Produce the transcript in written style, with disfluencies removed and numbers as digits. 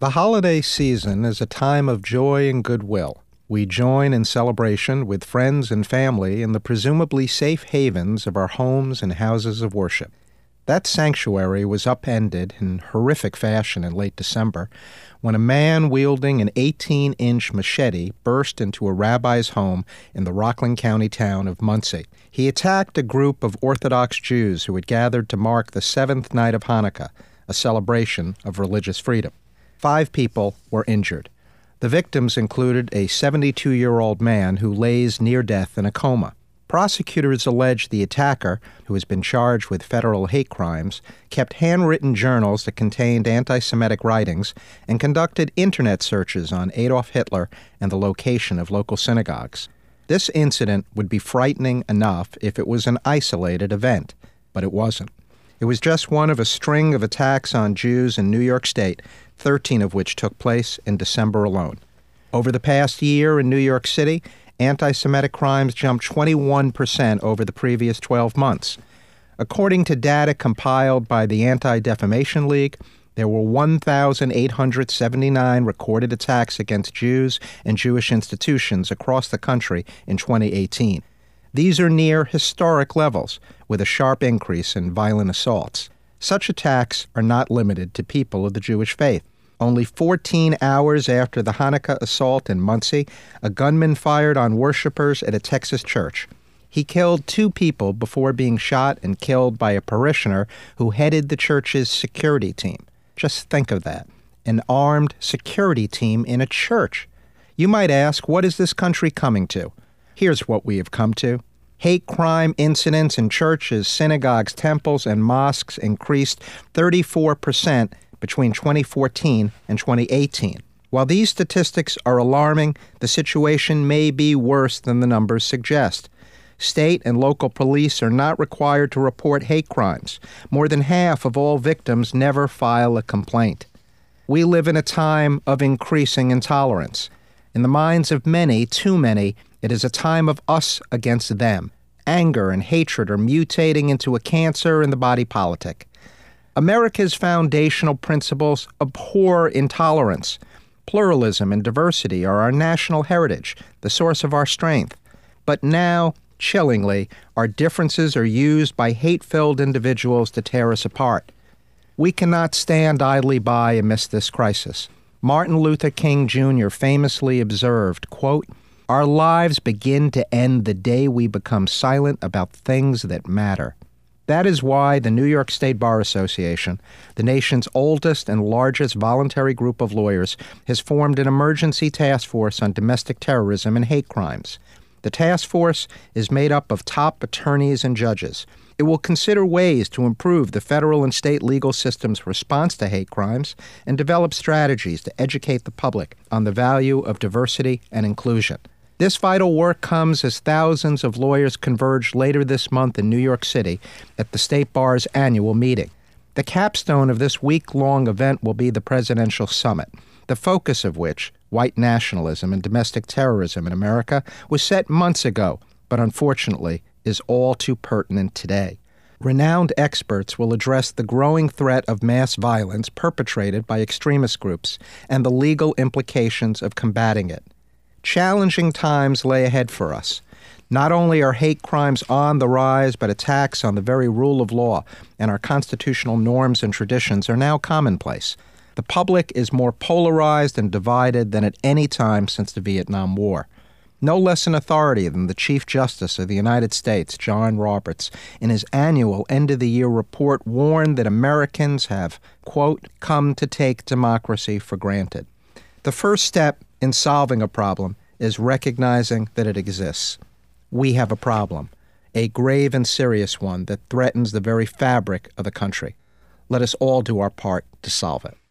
The holiday season is a time of joy and goodwill. We join in celebration with friends and family in the presumably safe havens of our homes and houses of worship. That sanctuary was upended in horrific fashion in late December when a man wielding an 18-inch machete burst into a rabbi's home in the Rockland County town of Muncie. He attacked a group of Orthodox Jews who had gathered to mark the seventh night of Hanukkah, a celebration of religious freedom. 5 people were injured. The victims included a 72-year-old man who lays near death in a coma. Prosecutors allege the attacker, who has been charged with federal hate crimes, kept handwritten journals that contained anti-Semitic writings and conducted internet searches on Adolf Hitler and the location of local synagogues. This incident would be frightening enough if it was an isolated event, but it wasn't. It was just one of a string of attacks on Jews in New York State, 13 of which took place in December alone. Over the past year in New York City, anti-Semitic crimes jumped 21% over the previous 12 months. According to data compiled by the Anti-Defamation League, there were 1,879 recorded attacks against Jews and Jewish institutions across the country in 2018. These are near historic levels, with a sharp increase in violent assaults. Such attacks are not limited to people of the Jewish faith. Only 14 hours after the Hanukkah assault in Muncie, a gunman fired on worshipers at a Texas church. He killed 2 people before being shot and killed by a parishioner who headed the church's security team. Just think of that. An armed security team in a church. You might ask, what is this country coming to? Here's what we have come to. Hate crime incidents in churches, synagogues, temples, and mosques increased 34% between 2014 and 2018. While these statistics are alarming, the situation may be worse than the numbers suggest. State and local police are not required to report hate crimes. More than half of all victims never file a complaint. We live in a time of increasing intolerance. In the minds of many, too many, it is a time of us against them. Anger and hatred are mutating into a cancer in the body politic. America's foundational principles abhor intolerance. Pluralism and diversity are our national heritage, the source of our strength. But now, chillingly, our differences are used by hate-filled individuals to tear us apart. We cannot stand idly by amidst this crisis. Martin Luther King Jr. famously observed, quote, "Our lives begin to end the day we become silent about things that matter." That is why the New York State Bar Association, the nation's oldest and largest voluntary group of lawyers, has formed an emergency task force on domestic terrorism and hate crimes. The task force is made up of top attorneys and judges. It will consider ways to improve the federal and state legal system's response to hate crimes and develop strategies to educate the public on the value of diversity and inclusion. This vital work comes as thousands of lawyers converge later this month in New York City at the State Bar's annual meeting. The capstone of this week-long event will be the Presidential Summit, the focus of which, white nationalism and domestic terrorism in America, was set months ago, but unfortunately is all too pertinent today. Renowned experts will address the growing threat of mass violence perpetrated by extremist groups and the legal implications of combating it. Challenging times lay ahead for us. Not only are hate crimes on the rise, but attacks on the very rule of law and our constitutional norms and traditions are now commonplace. The public is more polarized and divided than at any time since the Vietnam War. No less an authority than the Chief Justice of the United States, John Roberts, in his annual end-of-the-year report warned that Americans have, quote, come to take democracy for granted. The first step in solving a problem is recognizing that it exists. We have a problem, a grave and serious one that threatens the very fabric of the country. Let us all do our part to solve it.